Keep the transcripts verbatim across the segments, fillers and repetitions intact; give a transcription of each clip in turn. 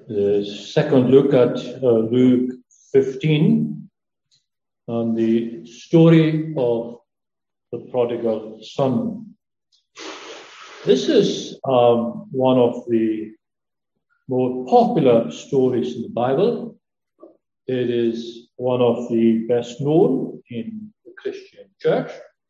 the second look at uh, Luke fifteen and the story of the prodigal son. This is um, one of the more popular stories in the Bible. It is one of the best known in the Christian church.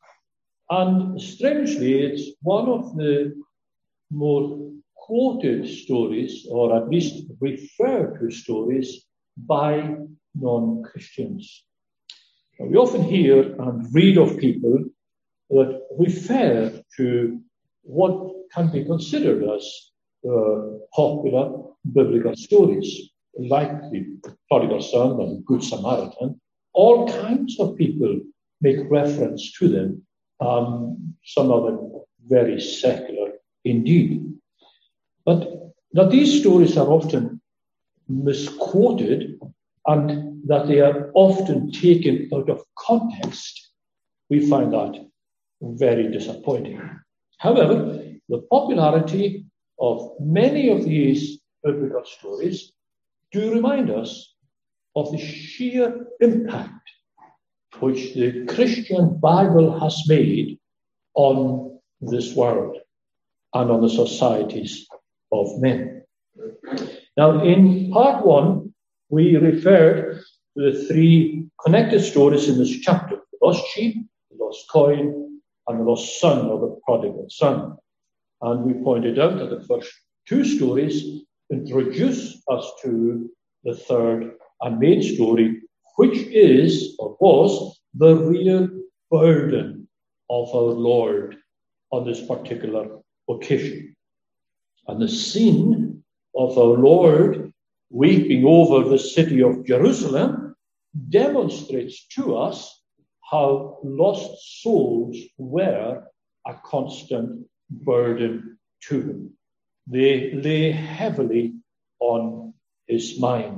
And strangely, it's one of the more quoted stories, or at least referred to stories, by non-Christians. We often hear and read of people that refer to what can be considered as uh, popular biblical stories, like the prodigal son and the Good Samaritan. All kinds of people make reference to them, um, some of them very secular indeed. But that these stories are often misquoted and that they are often taken out of context, we find that very disappointing. However, the popularity of many of these biblical stories do remind us of the sheer impact which the Christian Bible has made on this world and on the societies of men. Now, in part one, we referred to the three connected stories in this chapter: the lost sheep, the lost coin, and the lost son, or the prodigal son. And we pointed out that the first two stories introduce us to the third and main story, which is, or was, the real burden of our Lord on this particular occasion. And the scene of our Lord weeping over the city of Jerusalem demonstrates to us how lost souls were a constant burden to him. They lay heavily on his mind.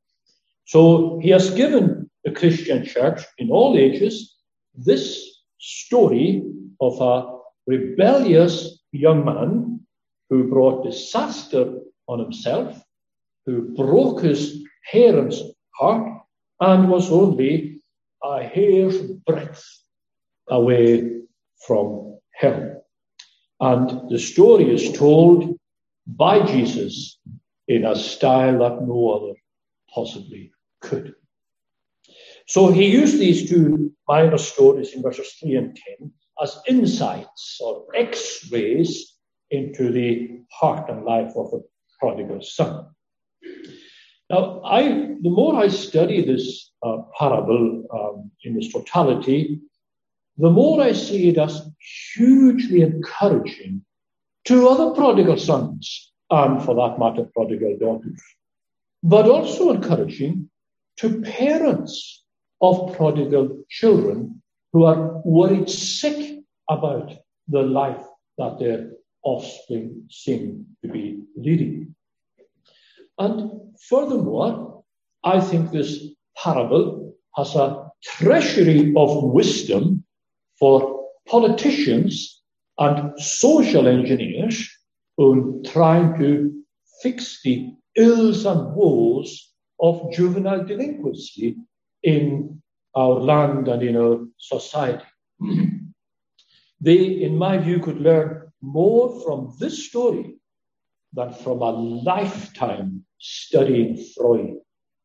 So he has given the Christian church in all ages this story of a rebellious young man who brought disaster on himself, who broke his parents' heart, and was only a hair's breadth away from hell. And the story is told by Jesus in a style that no other possibly could. So he used these two minor stories in verses three and ten as insights or x-rays into the heart and life of the prodigal son. Now, I, the more I study this uh, parable um, in its totality, the more I see it as hugely encouraging to other prodigal sons, and for that matter, prodigal daughters, but also encouraging to parents of prodigal children who are worried sick about the life that their offspring seem to be leading. And furthermore, I think this parable has a treasury of wisdom for politicians and social engineers who are trying to fix the ills and woes of juvenile delinquency in our land and in our society. They, in my view, could learn more from this story than from a lifetime studying Freud.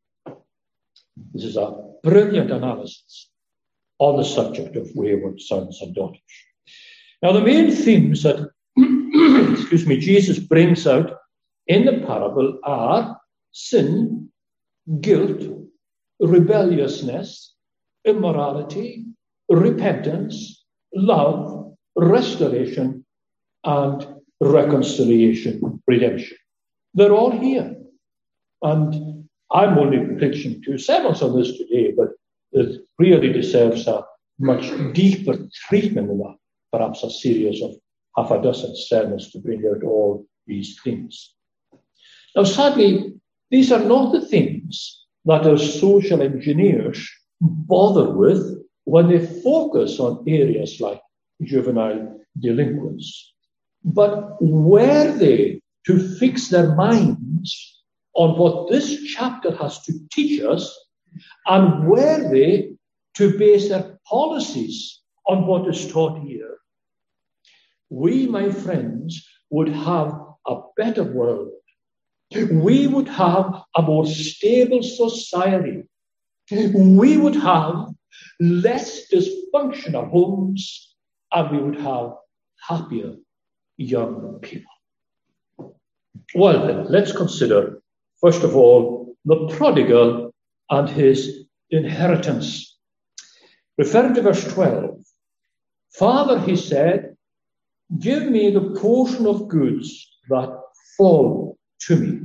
This is a brilliant analysis on the subject of wayward sons and daughters. Now, the main themes that excuse me, Jesus brings out in the parable are sin, guilt, rebelliousness, immorality, repentance, love, restoration, and reconciliation, redemption. They're all here. And I'm only preaching two sermons on this today, but it really deserves a much deeper treatment than that, perhaps a series of half a dozen sermons to bring out all these things. Now, sadly, these are not the things that our social engineers bother with when they focus on areas like juvenile delinquents. But were they to fix their minds on what this chapter has to teach us, and were they to base their policies on what is taught here, we, my friends, would have a better world. We would have a more stable society. We would have less dysfunctional homes, and we would have happier young people. Well, then, let's consider, first of all, the prodigal and his inheritance. Referring to verse twelve, Father, he said, give me the portion of goods that fall to me.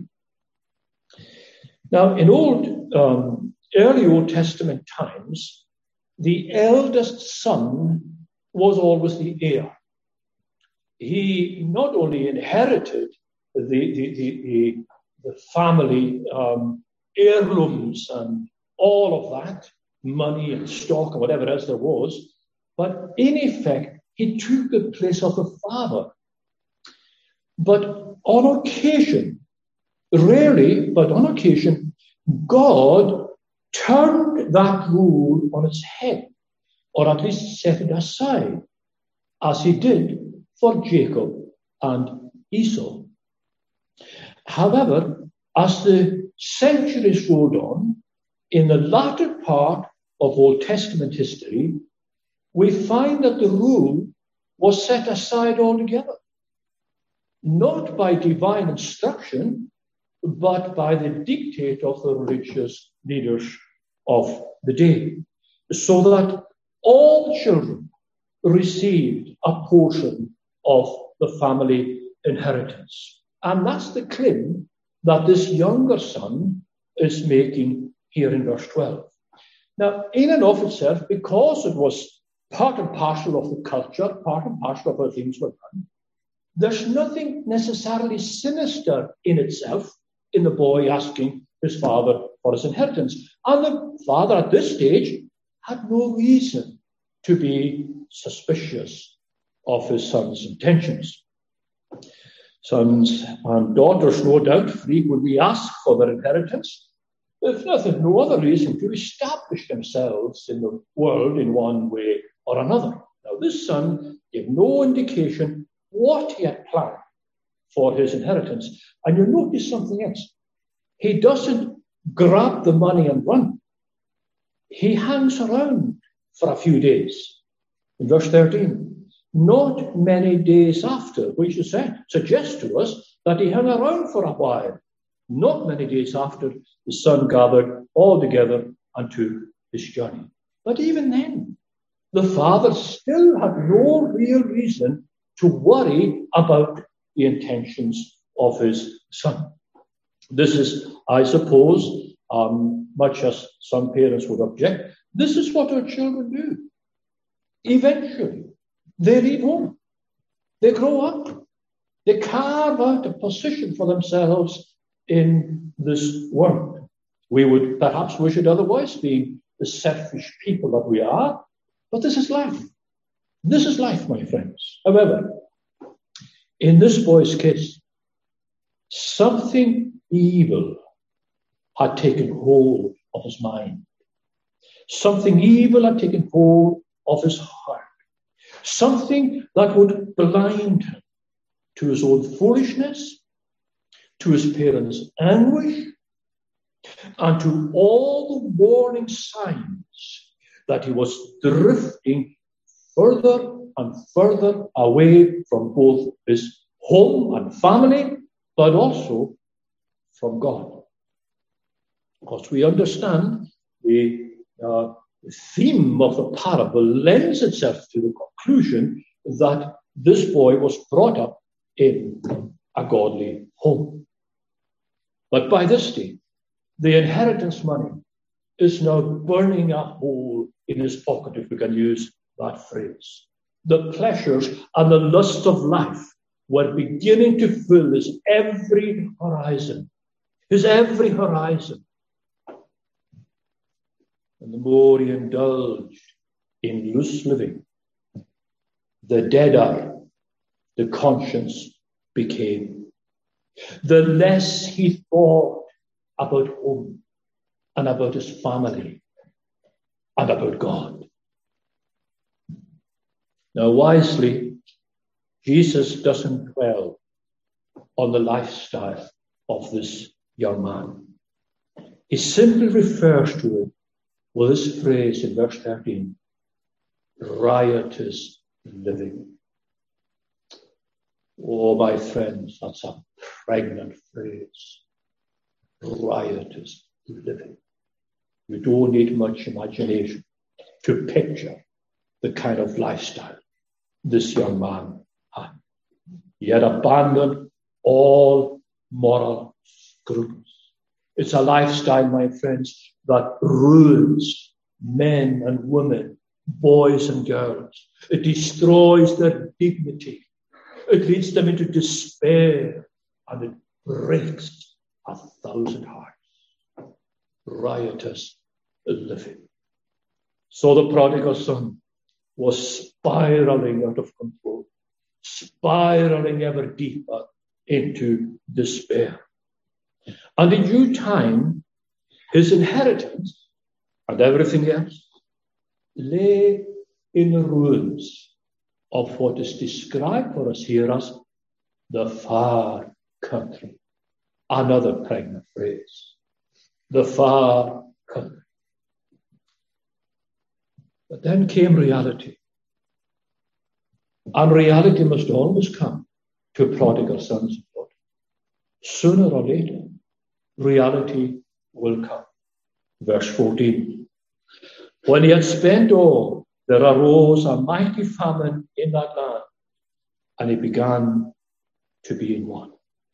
Now, in old, um, early Old Testament times, the eldest son was always the heir. He not only inherited the, the, the, the, the family um, heirlooms and all of that, money and stock and whatever else there was, but in effect, he took the place of the father. But on occasion, rarely, but on occasion, God turned that rule on its head, or at least set it aside, as he did for Jacob and Esau. However, as the centuries rolled on, in the latter part of Old Testament history, we find that the rule was set aside altogether, not by divine instruction, but by the dictate of the religious leaders of the day, so that all children received a portion of the family inheritance. And that's the claim that this younger son is making here in verse twelve. Now, in and of itself, because it was part and parcel of the culture, part and parcel of how things were done, there's nothing necessarily sinister in itself in the boy asking his father for his inheritance. And the father at this stage had no reason to be suspicious of his son's intentions. Sons and daughters, no doubt, frequently ask for their inheritance, if nothing, no other reason, to establish themselves in the world in one way or another. Now, this son gave no indication what he had planned for his inheritance. And you'll notice something else. He doesn't grab the money and run. He hangs around for a few days. In verse thirteen, not many days after, which is said, suggests to us that he hung around for a while. Not many days after, the son gathered all together and took his journey. But even then, the father still had no real reason to worry about the intentions of his son. This is, I suppose, um, much as some parents would object, this is what our children do. Eventually, they leave home. They grow up. They carve out a position for themselves in this world. We would perhaps wish it otherwise, being the selfish people that we are, but this is life. This is life, my friends. However, in this boy's case, something evil had taken hold of his mind. Something evil had taken hold of his heart. Something that would blind him to his own foolishness, to his parents' anguish, and to all the warning signs that he was drifting further and further away from both his home and family, but also from God. Because we understand the uh, theme of the parable lends itself to the conclusion that this boy was brought up in a godly home. But by this day, the inheritance money is now burning a hole in his pocket, if we can use that phrase. The pleasures and the lusts of life were beginning to fill his every horizon, his every horizon. And the more he indulged in loose living, the deader the conscience became. The less he thought about home and about his family and about God. Now, wisely, Jesus doesn't dwell on the lifestyle of this young man. He simply refers to it with this phrase in verse thirteen, riotous living. Oh, my friends, that's a pregnant phrase. Riotous living. You don't need much imagination to picture the kind of lifestyle this young man had. He had abandoned all moral scruples. It's a lifestyle, my friends, that ruins men and women, boys and girls. It destroys their dignity. It leads them into despair, and it breaks a thousand hearts. Riotous living. So the prodigal son was spiraling out of control, spiraling ever deeper into despair. And in due time, his inheritance and everything else lay in the ruins of what is described for us here as the far country. Another pregnant phrase. The far country. But then came reality. And reality must always come to prodigal sons and daughters. Sooner or later, reality will come. Verse fourteen. When he had spent all, there arose a mighty famine in that land, and he began to be in want.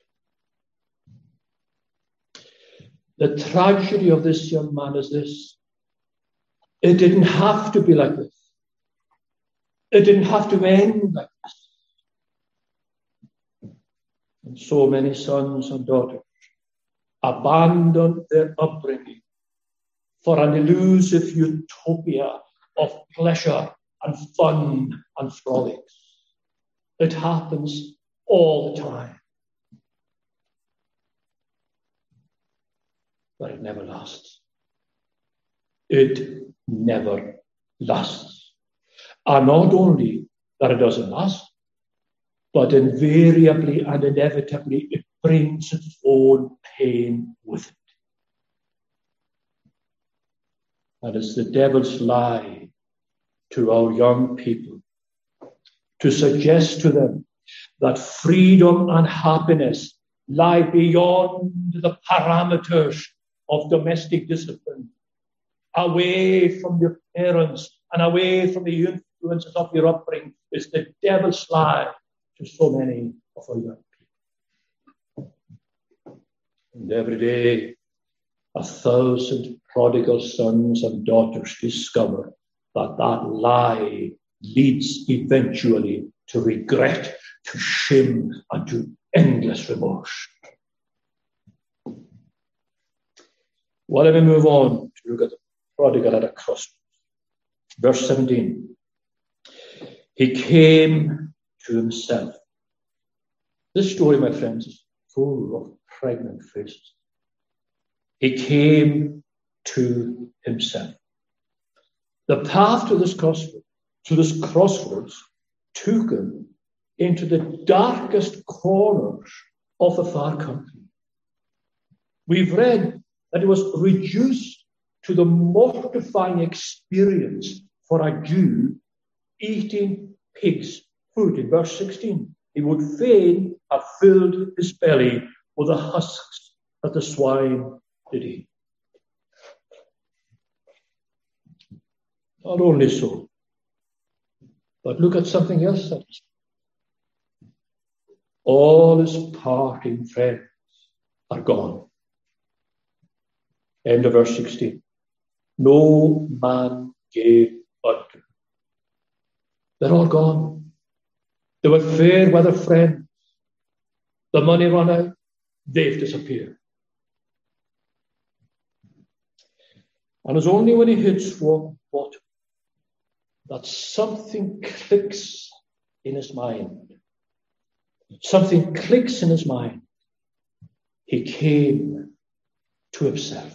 The tragedy of this young man is this. It didn't have to be like this. It didn't have to end like this. And so many sons and daughters abandoned their upbringing for an elusive utopia of pleasure and fun and frolics. It happens all the time. But it never lasts. It never lasts. And not only that it doesn't last, but invariably and inevitably it brings its own pain with it. And it's the devil's lie to our young people to suggest to them that freedom and happiness lie beyond the parameters of domestic discipline, away from your parents and away from the influences of your upbringing. Is the devil's lie to so many of our young people. And every day, a thousand prodigal sons and daughters discover that that lie leads eventually to regret, to shame, and to endless remorse. Well, let me move on to look at the prodigal at a crossroads. Verse seventeen. He came to himself. This story, my friends, is full of pregnant phrases. He came to himself. The path to this crossroads, to this crossroads took him into the darkest corners of the far country. We've read that he was reduced to the mortifying experience for a Jew eating pig's food. In verse sixteen, he would fain have filled his belly with the husks that the swine did eat. Not only so, but look at something else. All his parting friends are gone. End of verse sixteen. No man gave unto him. They're all gone. They were fair weather friends. The money run out. They've disappeared. And it's only when he hits rock bottom that something clicks in his mind. Something clicks in his mind. He came to to himself.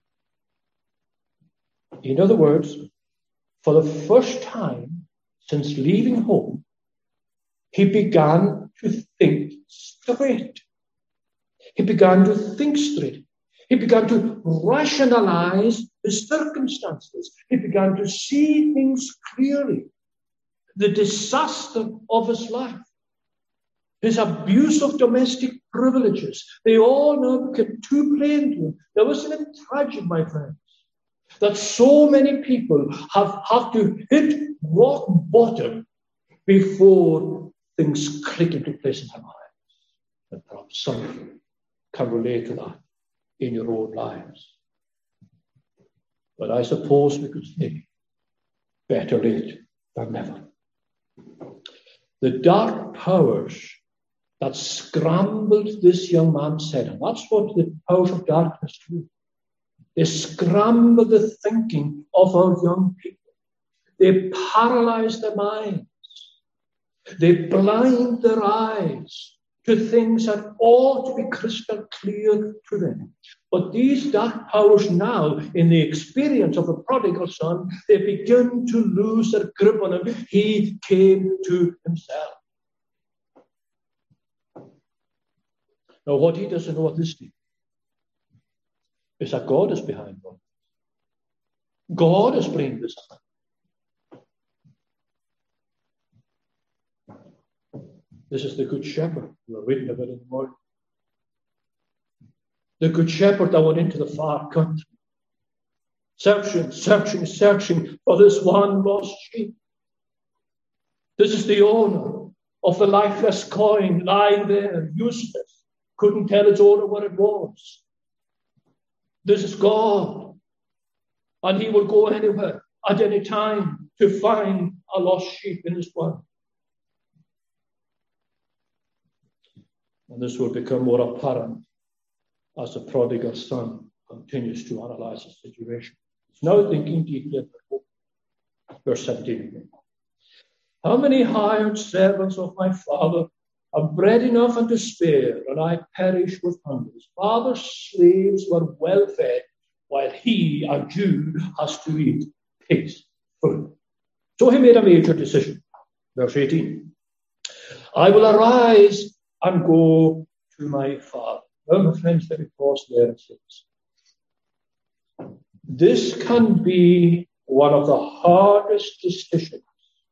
In other words, for the first time since leaving home, he began to think straight. He began to think straight. He began to rationalize his circumstances. He began to see things clearly. The disaster of his life, his abuse of domestic privileges, they all now became too plain to him. Now, isn't it tragic, my friends, that so many people have, have to hit rock bottom before things click into place in their lives? And perhaps some of you can relate to that in your own lives. But I suppose we could say, better late than never. The dark powers that scrambled this young man's head, and that's what the powers of darkness do. They scramble the thinking of our young people. They paralyze their minds. They blind their eyes to things that ought to be crystal clear to them. But these dark powers now, in the experience of the prodigal son, they begin to lose their grip on him. He came to himself. Now, what he doesn't know at this stage is that God is behind all. God is bringing this about. This is the Good Shepherd we were reading about in the morning. The Good Shepherd that went into the far country, searching, searching, searching for this one lost sheep. This is the owner of the lifeless coin lying there, useless. Couldn't tell its owner what it was. This is God. And he will go anywhere at any time to find a lost sheep in his world. And this will become more apparent as the prodigal son continues to analyze the situation. He's now thinking deeply about hope. Verse seventeen again. How many hired servants of my father have bread enough and to spare, and I perish with hunger? His father's slaves were well fed, while he, a Jew, has to eat pigs' food. So he made a major decision. Verse eighteen. I will arise and go to my father. Well, my friends, let me pause there and say this. This can be one of the hardest decisions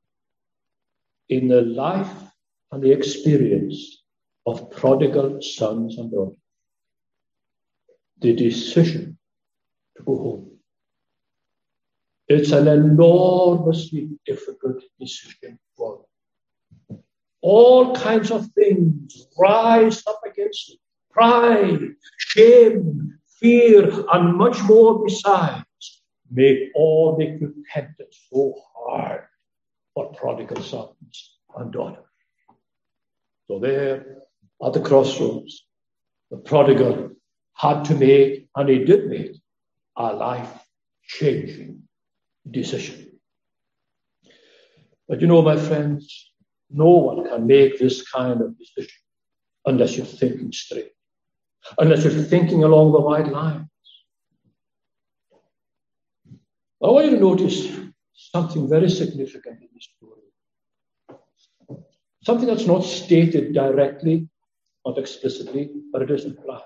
in the life and the experience of prodigal sons and daughters. The decision to go home. It's an enormously difficult decision for them. All kinds of things rise up against it. Pride, shame, fear, and much more besides make all make repentance so hard for prodigal sons and daughters. So there at the crossroads, the prodigal had to make, and he did make, a life-changing decision. But you know, my friends, no one can make this kind of decision unless you're thinking straight, unless you're thinking along the right lines. I want you to notice something very significant in this story. Something that's not stated directly, not explicitly, but it is implied.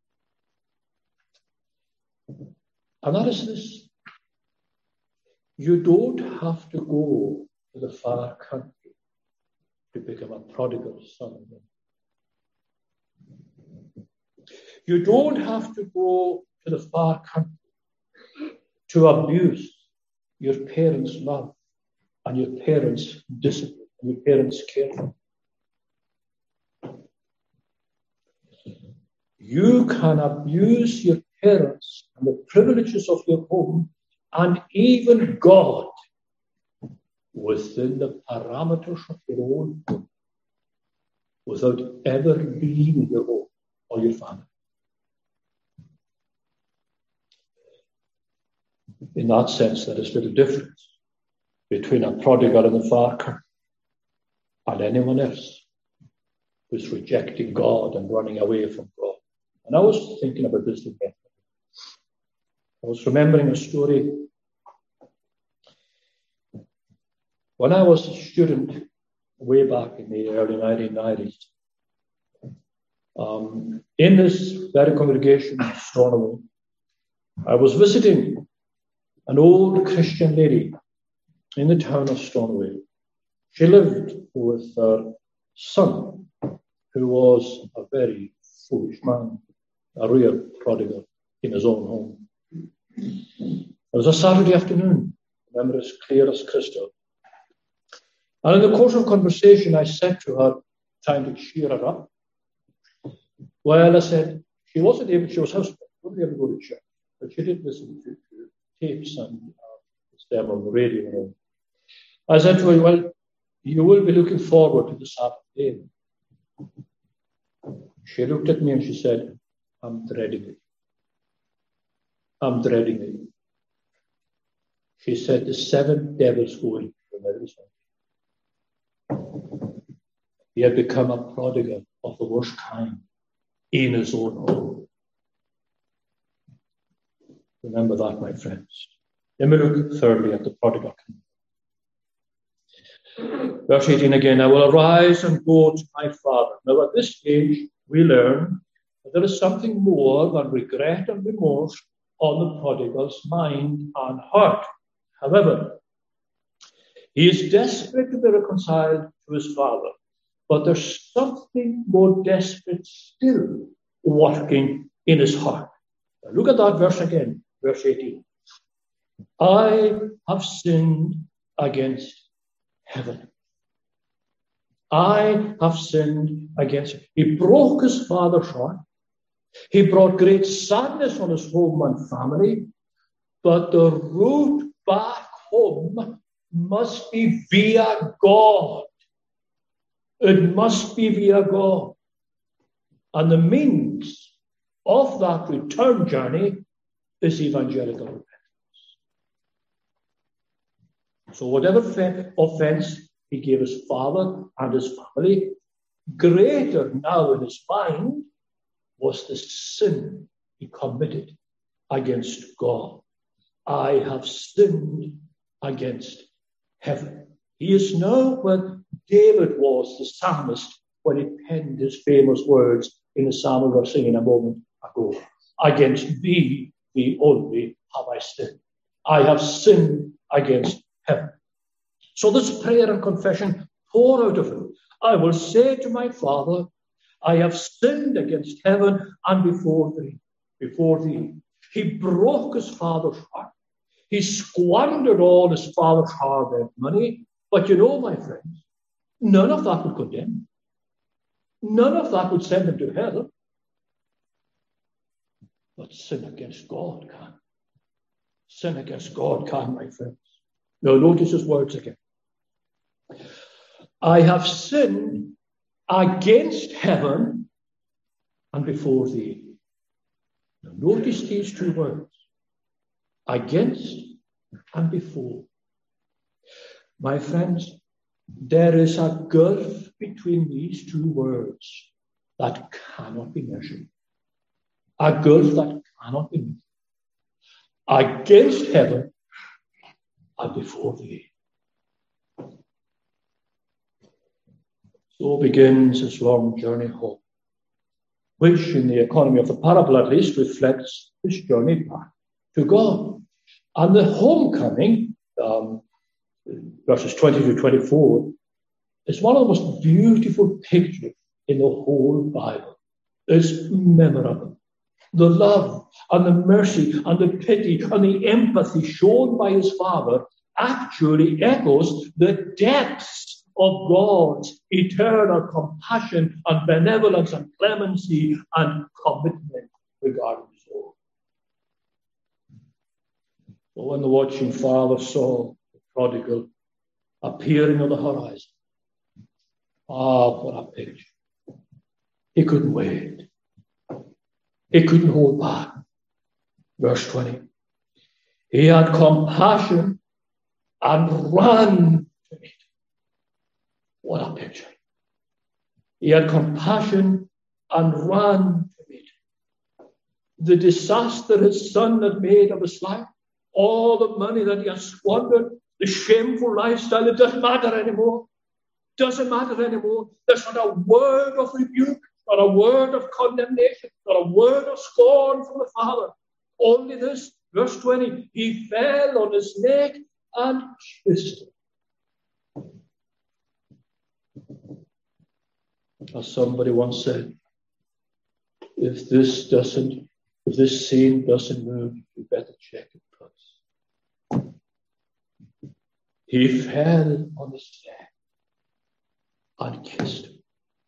And that is this. You don't have to go to the far country to become a prodigal son. You don't have to go to the far country to abuse your parents' love and your parents' discipline and your parents' care. You can abuse your parents and the privileges of your home and even God within the parameters of your own home without ever leaving your home or your family. In that sense, there is little difference between a prodigal in the far country and anyone else who's rejecting God and running away from God. And I was thinking about this again. I was remembering a story. When I was a student, way back in the early nineteen nineties, um, in this very congregation in Stornoway, I was visiting an old Christian lady in the town of Stornoway. She lived with her son, who was a very foolish man, a real prodigal in his own home. It was a Saturday afternoon, I remember as clear as crystal. And in the course of conversation, I said to her, trying to cheer her up, well, I said, she wasn't able, she was housebound, wasn't able to go to church, but she did listen to, to tapes and uh, them on the radio. And all. I said to her, well, you will be looking forward to the Sabbath day. She looked at me and she said, I'm dreading it. I'm dreading it. She said, the seven devils go in from every Sunday. He had become a prodigal of the worst kind in his own home. Remember that, my friends. Then we look thirdly at the prodigal. Verse eighteen again, I will arise and go to my father. Now at this stage, we learn that there is something more than regret and remorse on the prodigal's mind and heart. However, he is desperate to be reconciled to his father, but there's something more desperate still working in his heart. Now look at that verse again, verse eighteen. I have sinned against heaven. I have sinned against him. He broke his father's heart. He brought great sadness on his home and family. But the route back home must be via God. It must be via God. And the means of that return journey is evangelical repentance. So whatever fe- offense he gave his father and his family, greater now in his mind was the sin he committed against God. I have sinned against heaven. He is now where David was, the psalmist, when he penned his famous words in the psalm we were singing a moment ago. Against thee, thee only, have I sinned. I have sinned against heaven. So this prayer and confession pour out of him. I will say to my Father, I have sinned against heaven and before thee. Before thee. He broke his father's heart. He squandered all his father's hard-earned money. But you know, my friends, none of that would condemn. None of that would send him to hell. But sin against God can. Sin against God can, my friends. Now notice his words again. I have sinned against heaven and before thee. Now notice these two words. Against and before. My friends, there is a gulf between these two words that cannot be measured. A gulf that cannot be measured. Against heaven and before thee. So begins his long journey home, which in the economy of the parable at least reflects his journey back to God. And the homecoming, um, verses twenty to twenty-four, is one of the most beautiful pictures in the whole Bible. It's memorable. The love and the mercy and the pity and the empathy shown by his father actually echoes the depths of God's eternal compassion and benevolence and clemency and commitment regarding his own. But when the watching father saw the prodigal appearing on the horizon, ah, what a picture. He couldn't wait. He couldn't hold back. Verse twenty. He had compassion and ran to meet. What a picture. He had compassion and ran to meet. the disaster his son had made of his life, all the money that he had squandered, the shameful lifestyle, it doesn't matter anymore. Doesn't matter anymore. There's not a word of rebuke, not a word of condemnation, not a word of scorn from the Father. Only this, verse twenty, he fell on his neck and kissed him. As somebody once said, if this doesn't, if this scene doesn't move, you better check it first. He fell on his neck and kissed him.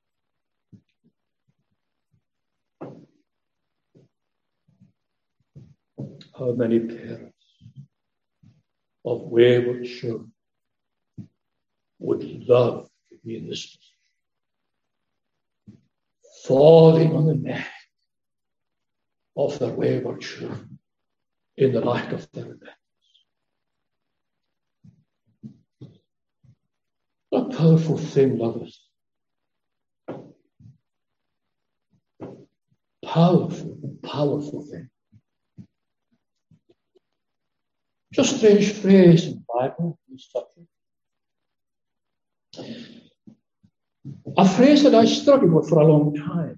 How many parents of wayward children would love to be in this position, falling on the neck of their wayward children in the light of their repentance? What a powerful thing love is. Powerful, powerful thing. Just a strange phrase in the Bible, this subject. A phrase that I struggled with for a long time.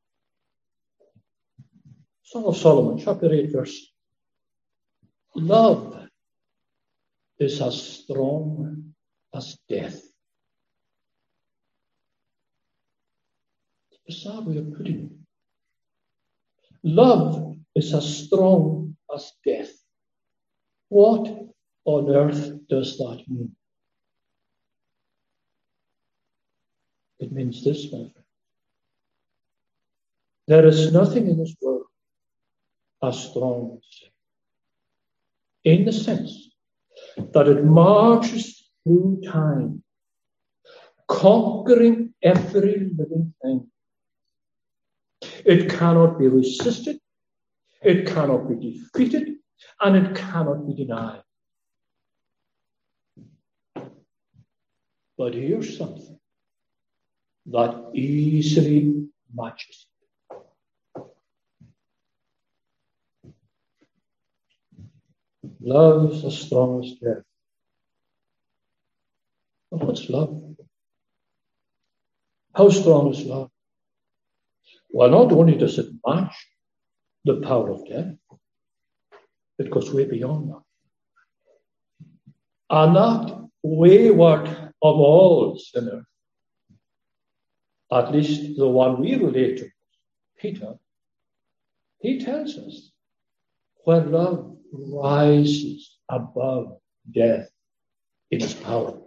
Song of Solomon, chapter eight, verse. Love is as strong as death. It's a bizarre way of putting it. Love is as strong as death. What on earth does that mean? It means this, my friend. There is nothing in this world as strong as death, in the sense that it marches through time, conquering every living thing. It cannot be resisted, it cannot be defeated, and it cannot be denied. But here's something that easily matches it. Love is as strong as death. But what's love? How strong is love? Well, not only does it match the power of death, it goes way beyond that. And that wayward of all sinners, at least the one we relate to, Peter, he tells us where love rises above death in its power,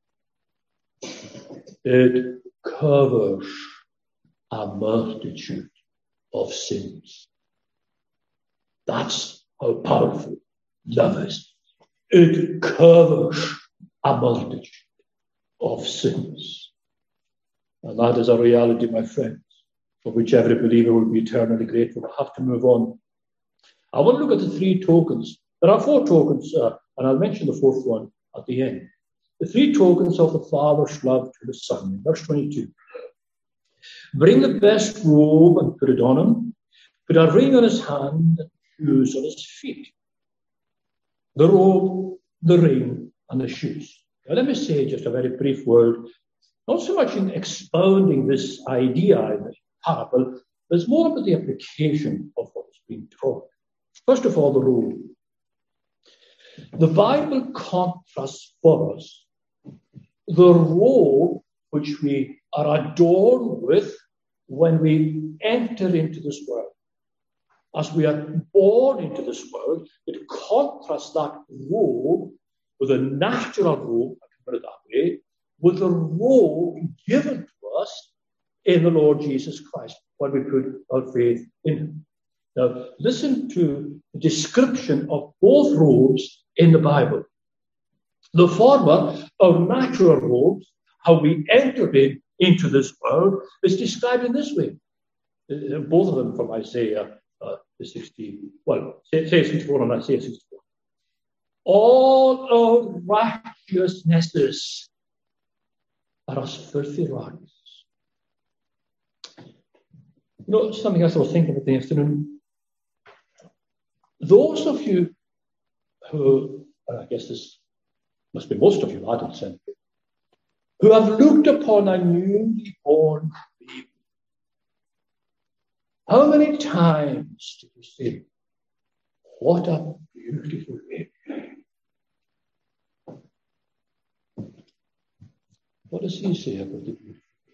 it covers a multitude of sins. That's how powerful love is. It covers a multitude of sins. And that is a reality, my friends, for which every believer will be eternally grateful. I have to move on. I want to look at the three tokens. There are four tokens, uh, and I'll mention the fourth one at the end. The three tokens of the Father's love to the Son. Verse twenty-two. Bring the best robe and put it on him. Put a ring on his hand and shoes on his feet. The robe, the ring, and the shoes. Now, let me say just a very brief word, not so much in expounding this idea in this parable, but it's more about the application of what is being taught. First of all, the robe. The Bible contrasts for us the robe which we are adorned with when we enter into this world. As we are born into this world, it contrasts that robe with a natural robe, I can put it that way, with the robe given to us in the Lord Jesus Christ when we put our faith in him. Now, listen to the description of both robes in the Bible. The former, our natural robes, how we entered in, into this world, is described in this way. Uh, both of them from Isaiah uh, sixty, well, Isaiah sixty-four and Isaiah sixty-four. All our righteousnesses are as filthy rags. You know, something else I was thinking about the afternoon. Those of you who, and I guess this must be most of you adults, who have looked upon a newly born baby, how many times did you say, what a beautiful baby? What does he say about the beautiful baby?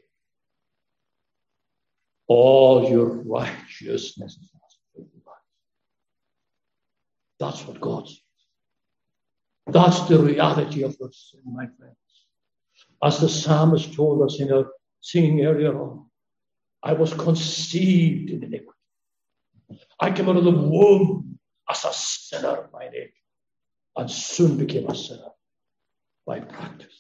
All your righteousness. That's what God says. That's the reality of your sin, my friends. As the psalmist told us in our singing earlier on, I was conceived in iniquity. I came out of the womb as a sinner by nature, and soon became a sinner by practice.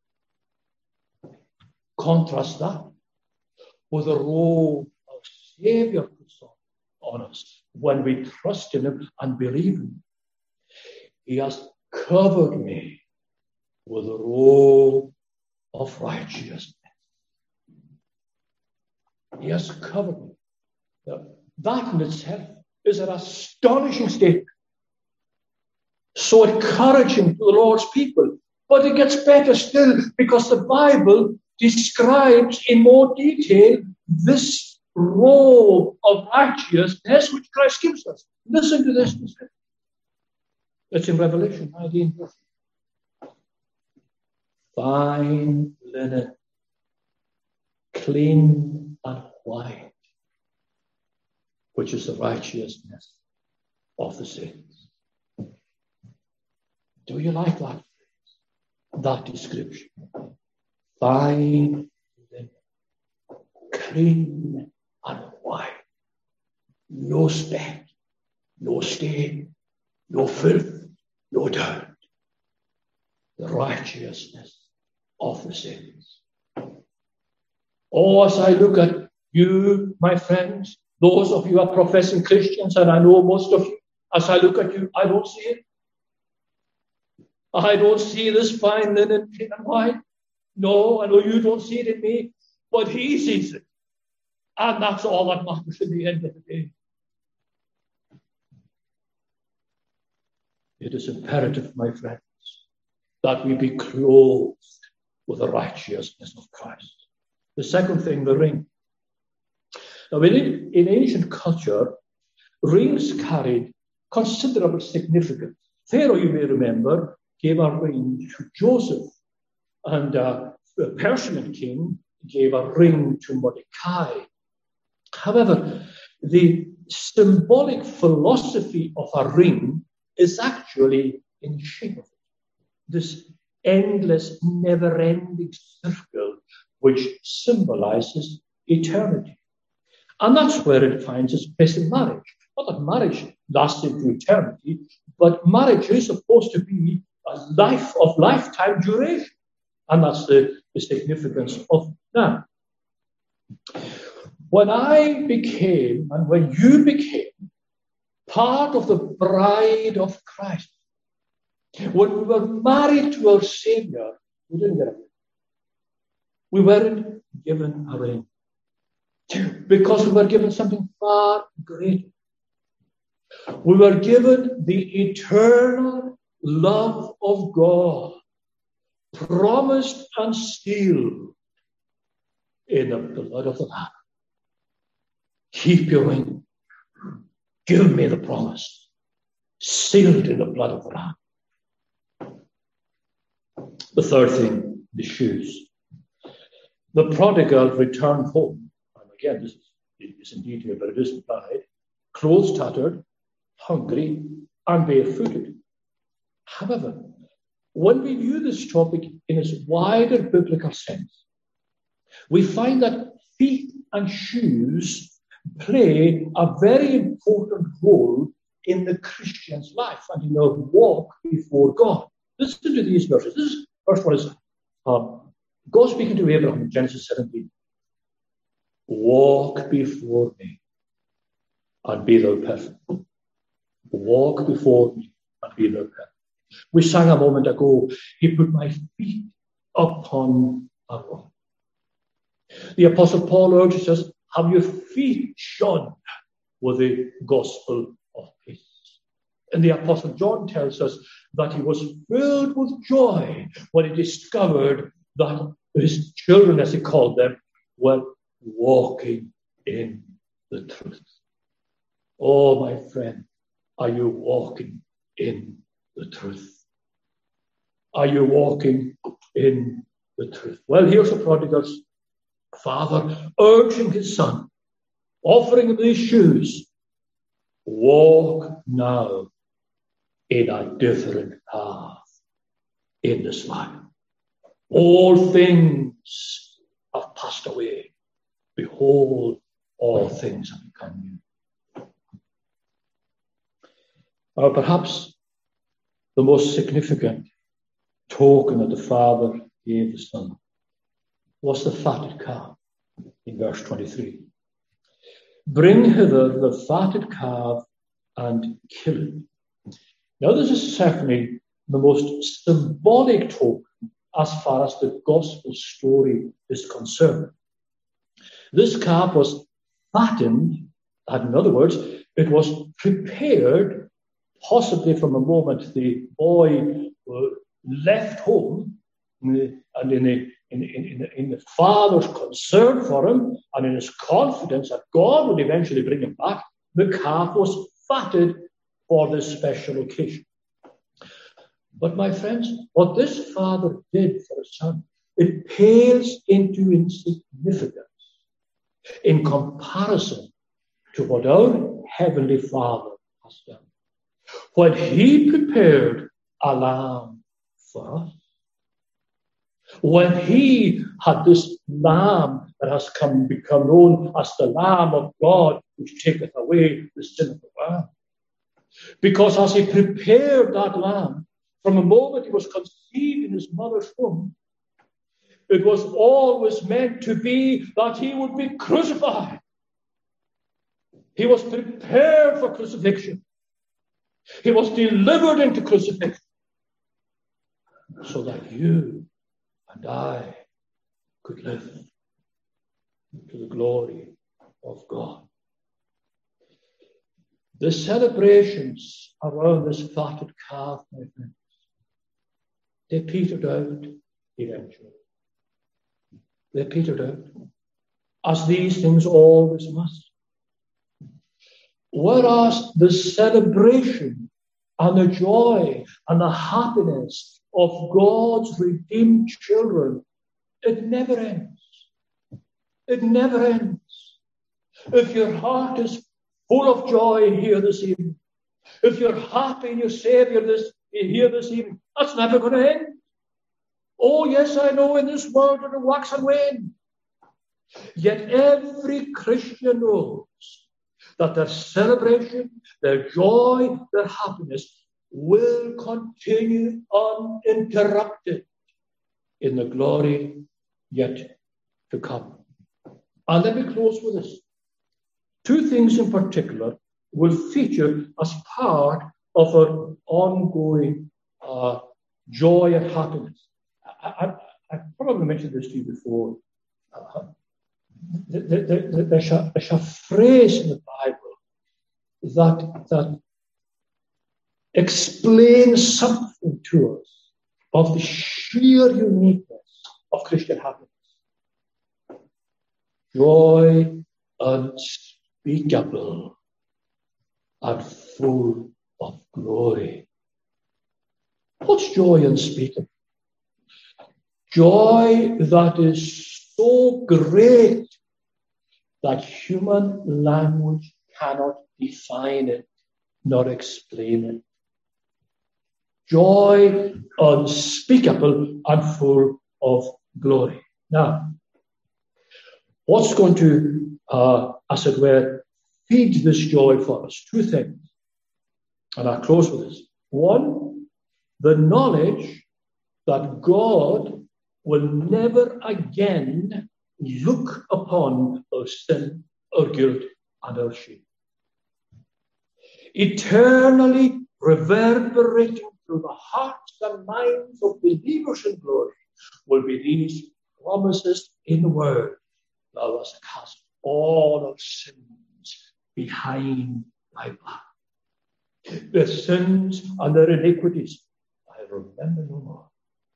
Contrast that with the robe our Savior puts on us when we trust in him and believe him. He has covered me with a robe of righteousness. He has covered me. Now, that in itself is an astonishing statement. So encouraging to the Lord's people. But it gets better still, because the Bible describes in more detail this robe of righteousness which Christ gives us. Listen to this. It's in Revelation nineteen. Fine linen, clean and white, which is the righteousness of the saints. Do you like that? That description. Fine linen, clean and white. No speck, no stain, no filth, no dirt. The righteousness of the saints. Oh, as I look at you, my friends, those of you who are professing Christians, and I know most of you, as I look at you, I don't see it. I don't see this fine linen, clean and white. No, I know you don't see it in me, but he sees it. And that's all that matters in the end of the day. It is imperative, my friends, that we be clothed with the righteousness of Christ. The second thing, the ring. Now, in, in ancient culture, rings carried considerable significance. Pharaoh, you may remember, gave a ring to Joseph, and uh, the Persian king gave a ring to Mordecai. However, the symbolic philosophy of a ring is actually in the shape of it. This endless, never-ending circle which symbolizes eternity. And that's where it finds its place in marriage. Not that marriage lasts into eternity, but marriage is supposed to be a life of lifetime duration. And that's the, the significance of that. When I became, and when you became, part of the bride of Christ, when we were married to our Savior, we didn't get a ring. We weren't given a ring. Because we were given something far greater. We were given the eternal love of God, promised and sealed in the blood of the Lamb. Keep your ring. Give me the promise, sealed in the blood of the Lamb. The third thing, the shoes. The prodigal returned home. And again, this is in detail, but it is implied. Clothes tattered, hungry, and barefooted. However, when we view this topic in its wider biblical sense, we find that feet and shoes play a very important role in the Christian's life and in our walk before God. Listen to these verses. This is, first one is um, God speaking to Abraham in Genesis seventeen. Walk before me and be thou perfect. Walk before me and be thou perfect. We sang a moment ago, he put my feet upon a rock. The Apostle Paul urges us, have your feet shod with the gospel of peace. And the Apostle John tells us that he was filled with joy when he discovered that his children, as he called them, were walking in the truth. Oh, my friend, are you walking in the truth? Are you walking in the truth? Well, here's the prodigal's father urging his son, offering him these shoes. Walk now in a different path in this life. All things have passed away. Behold, all things have become new. Or perhaps the most significant token that the father gave the son was the fatted calf in verse twenty-three. Bring hither the fatted calf and kill it. Now, this is certainly the most symbolic token as far as the gospel story is concerned. This calf was fattened, and in other words, it was prepared, possibly from the moment the boy uh, left home, and in the, in, in, in the father's concern for him, and in his confidence that God would eventually bring him back, the calf was fatted for this special occasion. But my friends, what this father did for his son, it pales into insignificance in comparison to what our Heavenly Father has done. When he prepared a lamb for us, when he had this lamb that has come become known as the Lamb of God, which taketh away the sin of the world. Because as he prepared that lamb, from the moment he was conceived in his mother's womb, it was always meant to be that he would be crucified. He was prepared for crucifixion. He was delivered into crucifixion so that you and I could live to the glory of God. The celebrations around this fatted calf, my friends, they petered out eventually. They petered out, as these things always must. Whereas the celebration and the joy and the happiness of God's redeemed children, it never ends. It never ends. If your heart is full of joy here this evening, if you're happy in your Savior this, here this evening, that's never going to end. Oh, yes, I know in this world it'll wax and wane. Yet every Christian knows that their celebration, their joy, their happiness will continue uninterrupted in the glory yet to come. And let me close with this. Two things in particular will feature as part of our ongoing uh, joy and happiness. I, I, I probably mentioned this to you before. Uh, there, there, there's, a, there's a phrase in the Bible that, that explains something to us of the sheer uniqueness of Christian happiness. Joy unspeakable and full of glory. What's joy unspeakable? Joy that is so great that human language cannot define it nor explain it. Joy unspeakable and full of glory. Now, what's going to, uh, as it were, feed this joy for us? Two things. And I'll close with this. One, the knowledge that God will never again look upon our sin, our guilt, and our shame. Eternally reverberating through the hearts and minds of believers in glory will be these promises in the word. Thou hast cast all our sins behind thy back. their sins and their iniquities, I remember no more.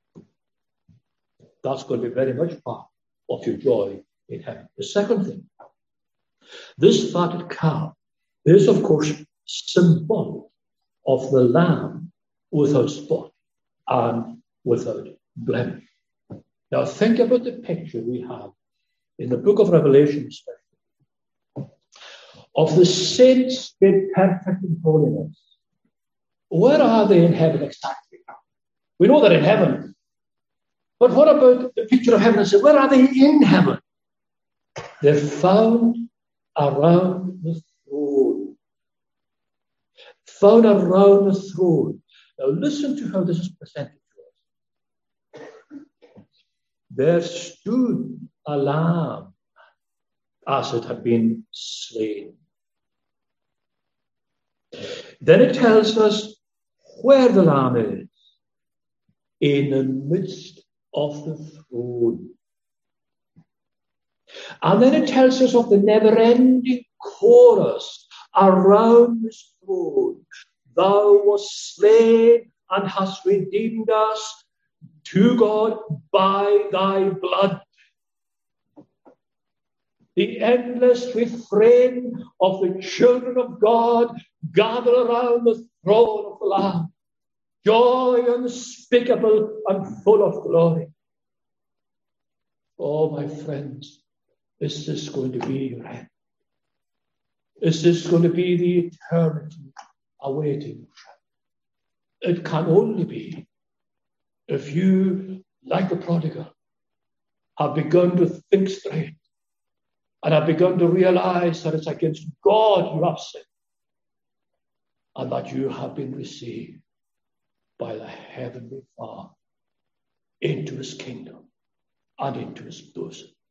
That's going to be very much part of your joy in heaven. The second thing, this fatted calf is, of course, symbolic of the Lamb without spot and without blemish. Now think about the picture we have in the book of Revelation, especially, of the saints made perfect in holiness. Where are they in heaven exactly? We know they're in heaven. But what about the picture of heaven? And say, where are they in heaven? They're found around the throne. Found around the throne. Now listen to how this is presented to us. There stood a lamb as it had been slain. Then it tells us where the lamb is. In the midst of the throne. And then it tells us of the never-ending chorus around this throne. Thou wast slain and hast redeemed us to God by thy blood. The endless refrain of the children of God gather around the throne of the Lamb. Joy unspeakable and full of glory. Oh, my friends, is this going to be your end? Is this going to be the eternity awaiting? It can only be if you, like the prodigal, have begun to think straight and have begun to realize that it's against God you have sinned and that you have been received by the heavenly Father into his kingdom and into his bosom.